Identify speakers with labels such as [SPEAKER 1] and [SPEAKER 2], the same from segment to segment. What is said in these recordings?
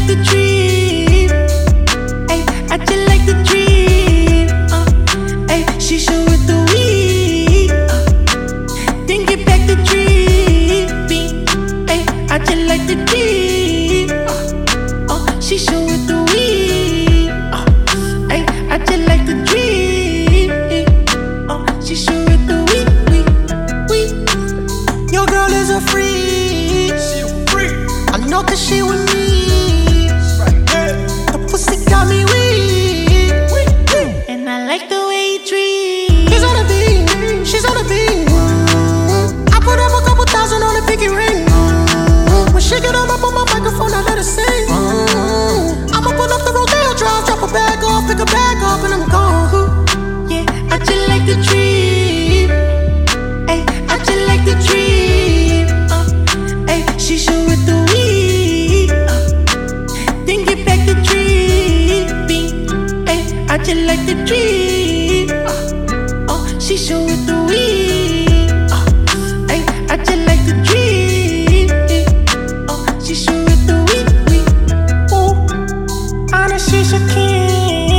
[SPEAKER 1] like the dream. Ay, I just like the dream. Ay, she show it the weed. Then get back to dreaming. Ay, I just like the dream. She show it the weed. Ay, I just like the dream. She show it the weed. Your girl is a freak. I know that she with me. The pussy got me weak. And I like the way he treats. He's on a beat, she's on a beat. I put up a couple thousand on a pinky ring. When she get up on my microphone, I let her sing. I'ma pull up the Rodeo Drive, drop a bag off, pick a bag up, and I'm gone. Yeah, I just like the dream. Ay, I just like the dream. Ay, she show it the weed. Then get back to dreaming. Ay, I just like the dream. She show it the weed. Ay, I just like the dream. She show it the weed. Ooh, honest, she's a king.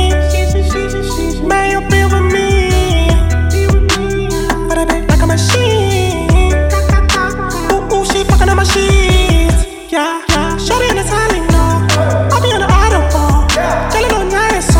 [SPEAKER 1] Man, you be with me. But I been like a machine. Ooh, she fucking on my sheets. Yeah, shorty in the Italian, no. I be on the audible. Jelly no nice.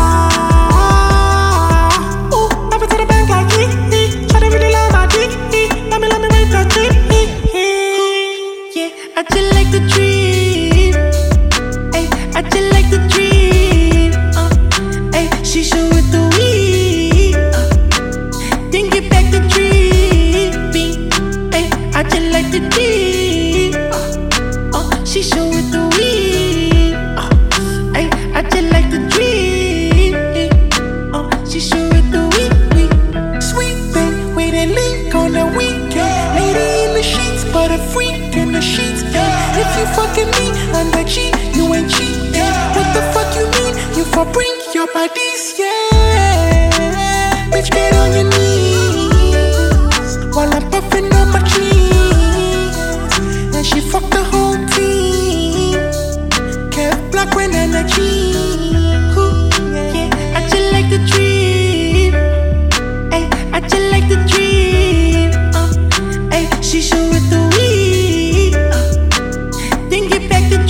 [SPEAKER 1] Ooh, never to the bank like he. Shorty really love my G. Let me wait the G. Yeah, I just like the dream. Ay, I just like the dream. Ay, she show it the weed. Then get back to dreaming. Ay, I just like the dream. She show it the weed. Ay, I just like the dream. She show it the weed. Sweet thing, wait and link on the weekend. Lady in the sheets, but a freak in the sheets. If you fucking me, I'm the cheat, you ain't cheat. What the fuck you mean? You for bring your bodies, yeah. Bitch, get on your knees while I'm puffing on my trees. And she fucked the whole team. Kept black when energy. Yeah, I just like the dream. Ay, I just like the dream. Ay, she show it the weed. Then get back to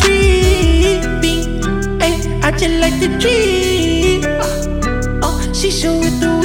[SPEAKER 1] dreaming. Ay, I just like the dream. She show it the